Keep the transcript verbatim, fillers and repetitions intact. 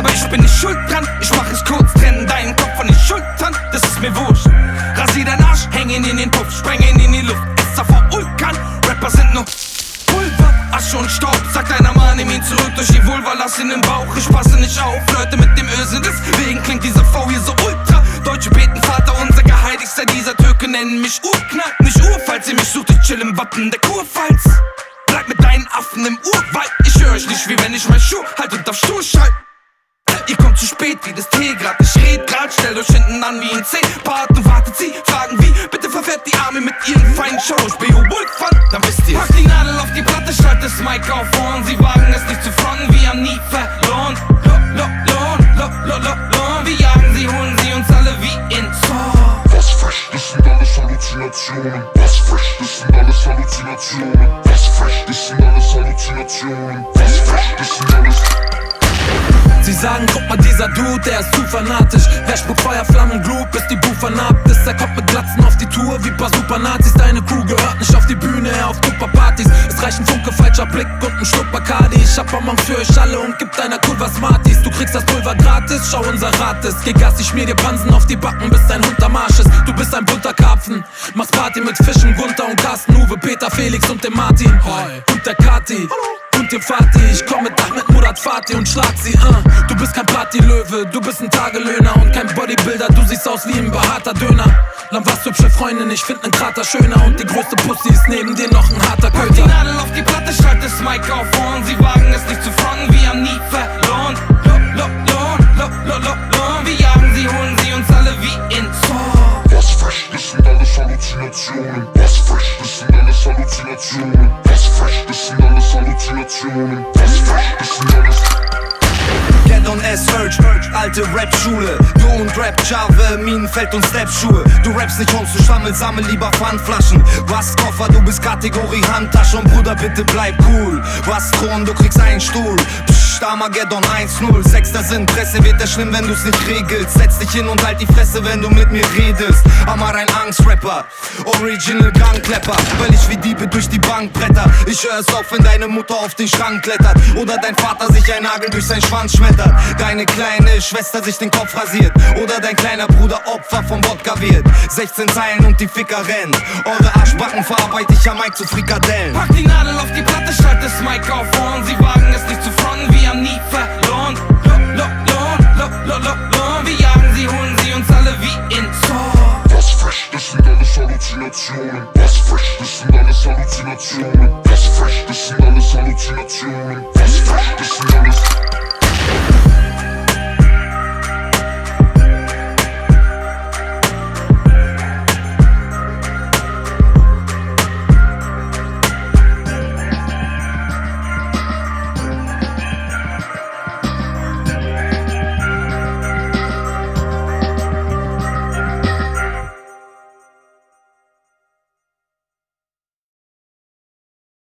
aber ich bin nicht schuld dran. Ich mach es kurz, trennen deinen Kopf von den Schultern. Das ist mir wurscht. Rasier deinen Arsch, häng ihn in den Puff, spreng ihn in die Luft. Esser vor Vulkan, Rapper sind nur Pulver, Asche und Staub. Sagt einer Mann, nimm ihn zurück durch die Vulva, lass ihn im Bauch. Ich passe nicht auf, Leute mit dem Öse, deswegen klingt dieser V hier so ultra. Deutsche beten Vater, unser Geheiligster, dieser Türke nennen mich Urknack. Nicht Ur, falls ihr mich sucht, ich chill im Wappen der Kurpfalz. Bleib mit deinen Affen im Urwald. Ich höre euch nicht, wie wenn ich mein Schuh halt und auf Stuhl schalt. Ihr kommt zu spät wie das Teegrad. Ich red grad, stellt euch hinten an wie ein C-Part und wartet sie, fragen wie. Bitte verfährt die Arme mit ihren feinen Show. Ich Beowulf fand, dann wisst ihr. Pack die Nadel auf die Platte, schalt das Mic auf vorn. Sie wagen es nicht zu fronten, wir haben nie verloren. Lo, lo, lohn, lo, lo, lo, lohn. Wir jagen sie, holen sie uns alle wie in Zorn. Was frech, das sind alles Halluzinationen. Was frech, das sind alles Halluzinationen. Was frech, das sind alles Halluzinationen. Was frech, das sind alles. Sie sagen, guck mal, dieser Dude, der ist zu fanatisch. Wer spuckt Feuerflammen, Group, bis die Buh vernarbt ist. Er kommt mit Glatzen auf die Tour wie paar Super-Nazis. Deine Crew gehört nicht auf die Bühne, auf Tupperpartys. Es reicht ein Funke, falscher Blick und ein Schluck Bacardi. Ich hab Bonbons für euch alle und gib deiner Crew was Smarties. Du kriegst das Pulver gratis, schau unser Rat ist. Geh Gas, ich schmier dir Pansen auf die Backen, bis dein Hund am Arsch ist. Du bist ein bunter Karpfen, machst Party mit Fischen, Gunther und Carsten, Uwe, Peter, Felix und dem Martin. Und der Kati. Und dem Vati, ich komm mit Ahmed, Murat, Fatih und schlag sie, uh. Du bist kein Partylöwe, du bist ein Tagelöhner und kein Bodybuilder, du siehst aus wie ein behaarter Döner. Lang warst hübsche Freundin, ich find nen Krater schöner und die größte Pussy ist neben dir noch ein harter Köter. Pack die Nadel auf die Platte, schalt das Mic auf vorn. Sie wagen es nicht zu fronten, wir haben nie verloren. Lo, lo, lohn, lo, lo, lo, lohn. Wir jagen sie, holen sie uns alle wie in Zorn. Was frech, das sind alles Halluzinationen. Was frech, das sind alles Halluzinationen. Was frech, das sind alles Halluzinationen. Was frech, das sind alles. Get on S, Urge, alte Rap-Schule. Du und Rap, Jave, Minenfeld und Step-Schuhe. Du rappst nicht und du schwammel, sammel lieber Pfandflaschen. Was Koffer, du bist Kategorie Handtasche. Und Bruder, bitte bleib cool. Was Thron, du kriegst einen Stuhl. Psst, Armageddon eins null. Sechster Sinn, Presse wird das schlimm, wenn du's nicht regelst. Setz dich hin und halt die Fresse, wenn du mit mir redest. Amar ein Angst-Rapper, Original Gangklepper. Weil ich wie Diebe durch die Bank bretter. Ich hör es auf, wenn deine Mutter auf den Schrank klettert. Oder dein Vater sich ein Nagel durch seinen Schwanz schmettert. Deine kleine Schwester sich den Kopf rasiert. Oder dein kleiner Bruder Opfer vom Wodka wird. sechzehn Zeilen und die Ficker rennen. Eure Arschbacken verarbeite ich am Mic zu Frikadellen. Pack die Nadel auf die Platte, schalt das Mic auf vorn. Sie wagen es nicht zu fronten, wir haben nie verloren. Lo, lo, lohn, lo, lo, lo, lohn. Wir jagen sie, holen sie uns alle wie in Zorn. Was frech, das sind alles Halluzinationen. Was frech, das sind alles Halluzinationen. Was frech, das sind alles Halluzinationen. Was frech, das sind alles